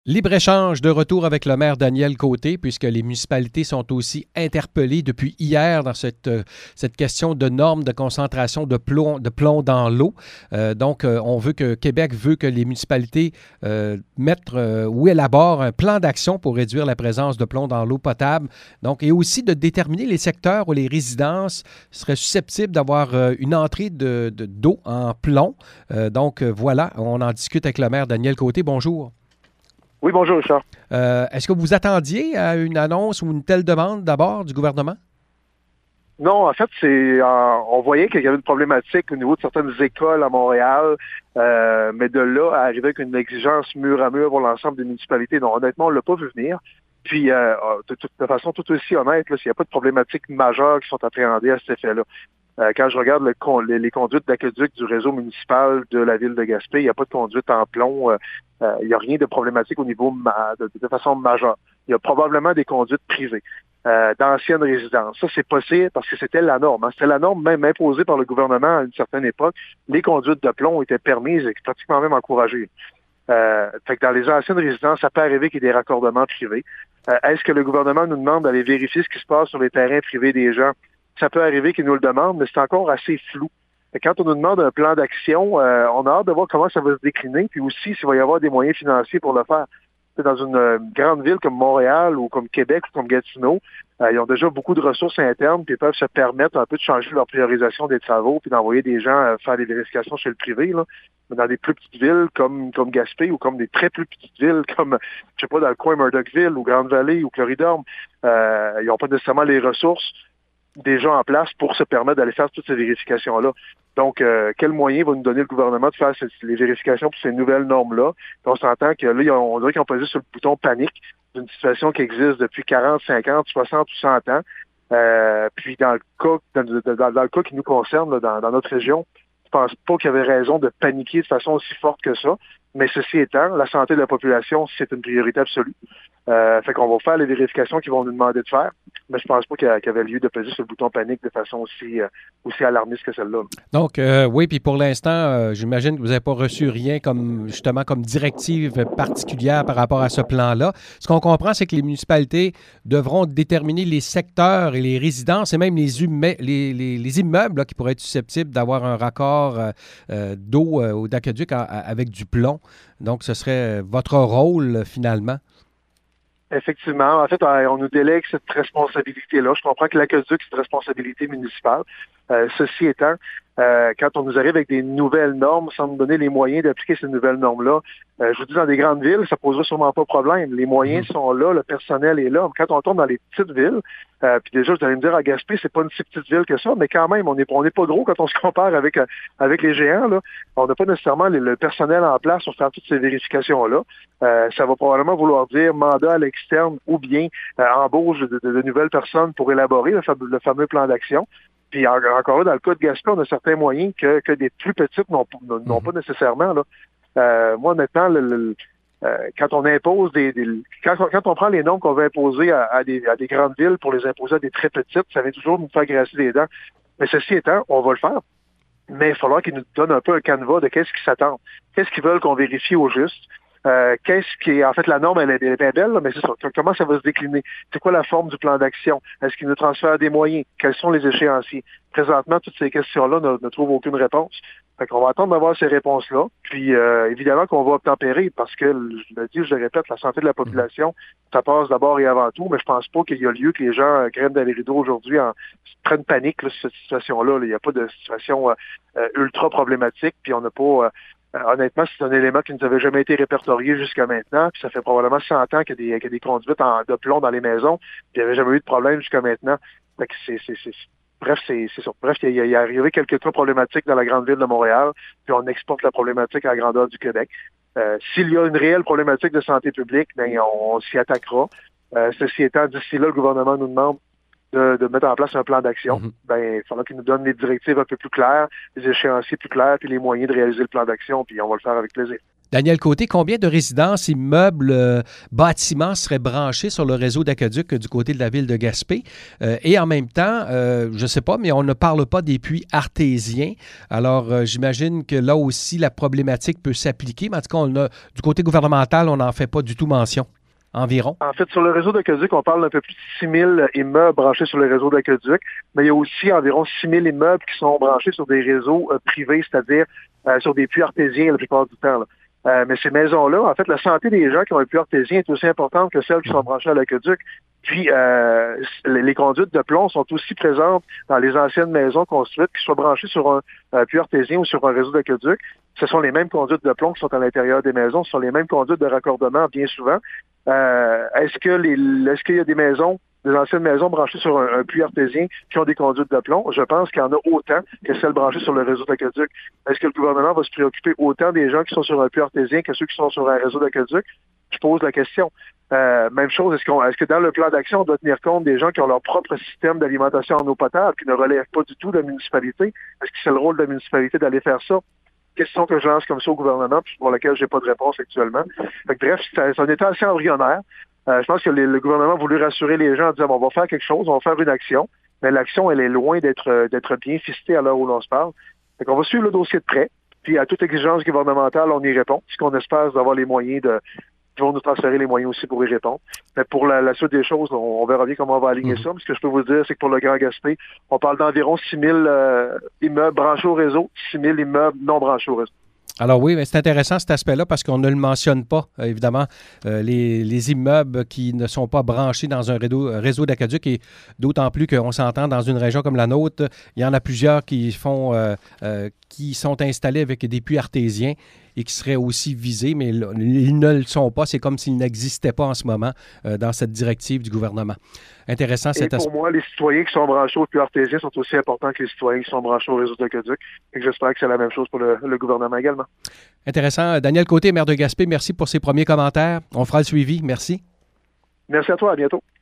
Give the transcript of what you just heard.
Libre-échange de retour avec le maire Daniel Côté, puisque les municipalités sont aussi interpellées depuis hier dans cette question de normes de concentration de plomb dans l'eau. Québec veut que les municipalités mettent ou élaborent un plan d'action pour réduire la présence de plomb dans l'eau potable. Donc, et aussi de déterminer les secteurs où les résidences seraient susceptibles d'avoir une entrée d'eau en plomb. Voilà, on en discute avec le maire Daniel Côté. Bonjour. Oui, bonjour, Richard. Est-ce que vous attendiez à une annonce ou une telle demande d'abord du gouvernement? Non, en fait, on voyait qu'il y avait une problématique au niveau de certaines écoles à Montréal, mais de là à arriver avec une exigence mur à mur pour l'ensemble des municipalités, non, honnêtement, on l'a pas vu venir. Puis, de façon tout aussi honnête, là, s'il n'y a pas de problématiques majeures qui sont appréhendées à cet effet-là. Quand je regarde les conduites d'aqueduc du réseau municipal de la ville de Gaspé, il n'y a pas de conduite en plomb. Il n'y a rien de problématique au niveau de façon majeure. Il y a probablement des conduites privées d'anciennes résidences. Ça, c'est possible parce que c'était la norme. C'était la norme même imposée par le gouvernement à une certaine époque. Les conduites de plomb étaient permises et pratiquement même encouragées. Fait que dans les anciennes résidences, ça peut arriver qu'il y ait des raccordements privés. Est-ce que le gouvernement nous demande d'aller vérifier ce qui se passe sur les terrains privés des gens? Ça peut arriver qu'ils nous le demandent, mais c'est encore assez flou. Quand on nous demande un plan d'action, on a hâte de voir comment ça va se décliner, puis aussi s'il va y avoir des moyens financiers pour le faire. Dans une grande ville comme Montréal ou comme Québec ou comme Gatineau, ils ont déjà beaucoup de ressources internes, puis ils peuvent se permettre un peu de changer leur priorisation des travaux, puis d'envoyer des gens faire des vérifications chez le privé. Là. Mais dans des plus petites villes comme Gaspé ou comme des très plus petites villes comme, je sais pas, dans le coin Murdochville ou Grande-Vallée ou Floridorme, ils n'ont pas nécessairement les ressources déjà en place pour se permettre d'aller faire toutes ces vérifications-là. Donc, quel moyen va nous donner le gouvernement de faire les vérifications pour ces nouvelles normes-là? Puis on s'entend que là, on dirait qu'ils ont posé sur le bouton panique d'une situation qui existe depuis 40, 50, 60 ou 100 ans. Puis dans le cas qui nous concerne, là, dans notre région, je pense pas qu'il y avait raison de paniquer de façon aussi forte que ça. Mais ceci étant, la santé de la population, c'est une priorité absolue. Fait qu'on va faire les vérifications qu'ils vont nous demander de faire, mais je pense pas qu'il y avait lieu de peser sur le bouton panique de façon aussi alarmiste que celle-là. Donc, oui, puis pour l'instant, j'imagine que vous n'avez pas reçu rien comme directive particulière par rapport à ce plan-là. Ce qu'on comprend, c'est que les municipalités devront déterminer les secteurs et les résidences et même les immeubles là, qui pourraient être susceptibles d'avoir un raccord d'eau ou d'aqueduc avec du plomb. Donc, ce serait votre rôle finalement. Effectivement. En fait, on nous délègue cette responsabilité-là. Je comprends que l'aqueduc, c'est une responsabilité municipale. Ceci étant, quand on nous arrive avec des nouvelles normes, sans nous donner les moyens d'appliquer ces nouvelles normes-là, je vous dis, dans des grandes villes, ça posera sûrement pas de problème. Les moyens sont là, le personnel est là. Quand on tombe dans les petites villes, puis déjà, vous allez me dire, à Gaspé, c'est pas une si petite ville que ça, mais quand même, on n'est pas gros quand on se compare avec les géants, là. On n'a pas nécessairement le personnel en place pour faire toutes ces vérifications-là. Ça va probablement vouloir dire mandat à l'externe ou bien embauche de nouvelles personnes pour élaborer le fameux plan d'action. Puis encore là, dans le cas de Gaspé, on a certains moyens que des plus petites n'ont pas nécessairement. Là. Moi, honnêtement, quand on impose quand on prend les normes qu'on veut imposer à des grandes villes pour les imposer à des très petites, ça vient toujours nous faire graisser les dents. Mais ceci étant, on va le faire. Mais il va falloir qu'ils nous donnent un peu un canevas de qu'est-ce qu'ils s'attendent. Qu'est-ce qu'ils veulent qu'on vérifie au juste. Qu'est-ce qui est, en fait, la norme, elle est bien belle, là, mais c'est ça. Comment ça va se décliner? C'est quoi la forme du plan d'action? Est-ce qu'il nous transfère des moyens? Quels sont les échéanciers? Présentement, toutes ces questions-là ne trouvent aucune réponse. Fait qu'on va attendre d'avoir ces réponses-là. Puis, évidemment qu'on va obtempérer parce que, je le dis, je le répète, la santé de la population, ça passe d'abord et avant tout, mais je pense pas qu'il y a lieu que les gens grimpent dans les rideaux aujourd'hui prennent panique, là, sur cette situation-là. Là. Il n'y a pas de situation ultra problématique, puis on n'a pas... honnêtement, c'est un élément qui ne nous avait jamais été répertorié jusqu'à maintenant. Puis ça fait probablement 100 ans qu'il y a des conduites de plomb dans les maisons. Puis il n'y avait jamais eu de problème jusqu'à maintenant. Fait que bref, c'est ça. Bref, il y a arrivé quelques cas problématiques dans la grande ville de Montréal. Puis on exporte la problématique à la grandeur du Québec. S'il y a une réelle problématique de santé publique, ben on s'y attaquera. Ceci étant, d'ici là, le gouvernement nous demande de mettre en place un plan d'action. Ben, il faudra qu'il nous donne des directives un peu plus claires, des échéanciers plus clairs, puis les moyens de réaliser le plan d'action, puis on va le faire avec plaisir. Daniel Côté, combien de résidences, immeubles, bâtiments seraient branchés sur le réseau d'aqueduc du côté de la ville de Gaspé? Et en même temps, je ne sais pas, mais on ne parle pas des puits artésiens. Alors, j'imagine que là aussi, la problématique peut s'appliquer. Mais en tout cas, du côté gouvernemental, on n'en fait pas du tout mention. Environ? En fait, sur le réseau d'aqueduc, on parle d'un peu plus de 6 000 immeubles branchés sur le réseau d'aqueduc, mais il y a aussi environ 6 000 immeubles qui sont branchés sur des réseaux privés, c'est-à-dire sur des puits artésiens la plupart du temps. Mais ces maisons-là, en fait, la santé des gens qui ont un puits artésien est aussi importante que celles qui sont branchées à l'aqueduc. Puis, les conduites de plomb sont aussi présentes dans les anciennes maisons construites, qui soient branchées sur un puits artésien ou sur un réseau d'aqueduc. Ce sont les mêmes conduites de plomb qui sont à l'intérieur des maisons. Ce sont les mêmes conduites de raccordement, bien souvent. Est-ce qu'il y a des anciennes maisons branchées sur un puits artésien qui ont des conduites de plomb? Je pense qu'il y en a autant que celles branchées sur le réseau d'aqueduc. Est-ce que le gouvernement va se préoccuper autant des gens qui sont sur un puits artésien que ceux qui sont sur un réseau d'aqueduc? Je pose la question. Même chose, est-ce que dans le plan d'action, on doit tenir compte des gens qui ont leur propre système d'alimentation en eau potable, qui ne relèvent pas du tout de la municipalité? Est-ce que c'est le rôle de la municipalité d'aller faire ça? Question que je lance comme ça au gouvernement, puis pour laquelle j'ai pas de réponse actuellement. Fait que, bref, c'est un état assez embryonnaire. Je pense que le gouvernement a voulu rassurer les gens en disant on va faire quelque chose, on va faire une action, mais l'action, elle est loin d'être bien fistée à l'heure où l'on se parle. Fait qu'on va suivre le dossier de près, puis à toute exigence gouvernementale, on y répond. Ce qu'on espère, c'est d'avoir les moyens ils vont nous transférer les moyens aussi pour y répondre. Mais pour la suite des choses, on verra bien comment on va aligner ça. Mais ce que je peux vous dire, c'est que pour le Grand Gaspé, on parle d'environ 6 000 immeubles branchés au réseau, 6 000 immeubles non branchés au réseau. Alors oui, mais c'est intéressant cet aspect-là parce qu'on ne le mentionne pas, évidemment, les immeubles qui ne sont pas branchés dans un réseau d'aqueduc et d'autant plus qu'on s'entend dans une région comme la nôtre, il y en a plusieurs qui sont installés avec des puits artésiens et qui seraient aussi visés, mais ils ne le sont pas. C'est comme s'ils n'existaient pas en ce moment dans cette directive du gouvernement. Intéressant cet aspect. Pour moi, les citoyens qui sont branchés au puits artésien sont aussi importants que les citoyens qui sont branchés au réseau d'aqueduc. Et j'espère que c'est la même chose pour le gouvernement également. Intéressant. Daniel Côté, maire de Gaspé, merci pour ces premiers commentaires. On fera le suivi. Merci. Merci à toi. À bientôt.